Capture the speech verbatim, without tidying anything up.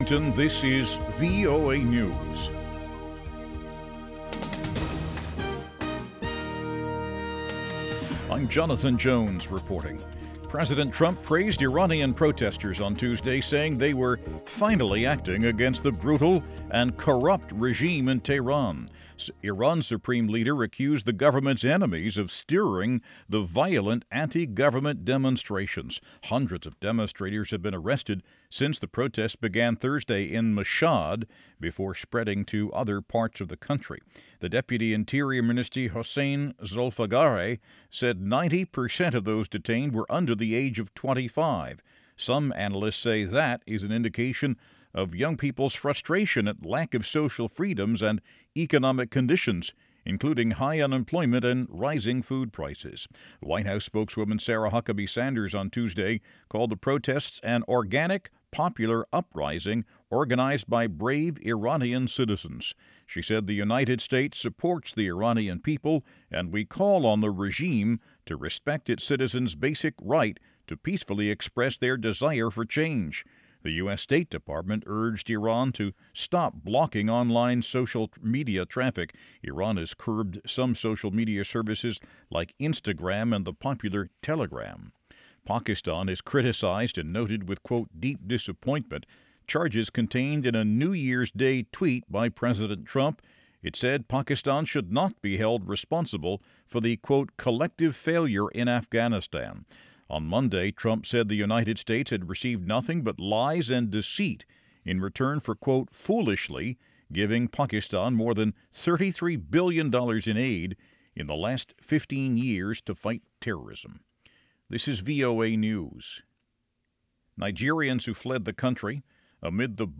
This is V O A News. I'm Jonathan Jones reporting. President Trump praised Iranian protesters on Tuesday, saying they were finally acting against the brutal and corrupt regime in Tehran. Iran's supreme leader accused the government's enemies of steering the violent anti-government demonstrations. Hundreds of demonstrators have been arrested since the protests began Thursday in Mashhad before spreading to other parts of the country. The Deputy Interior Minister Hossein Zolfaghari said ninety percent of those detained were under the age of twenty-five. Some analysts say that is an indication of young people's frustration at lack of social freedoms and economic conditions, including high unemployment and rising food prices. White House spokeswoman Sarah Huckabee Sanders on Tuesday called the protests an organic, popular uprising organized by brave Iranian citizens. She said the United States supports the Iranian people, and we call on the regime to respect its citizens' basic right to peacefully express their desire for change. The U S State Department urged Iran to stop blocking online social media traffic. Iran has curbed some social media services like Instagram and the popular Telegram. Pakistan is criticized and noted with, quote, deep disappointment charges contained in a New Year's Day tweet by President Trump. It said Pakistan should not be held responsible for the, quote, collective failure in Afghanistan. On Monday, Trump said the United States had received nothing but lies and deceit in return for, quote, foolishly giving Pakistan more than thirty-three billion dollars in aid in the last fifteen years to fight terrorism. This is V O A News. Nigerians who fled the country amid the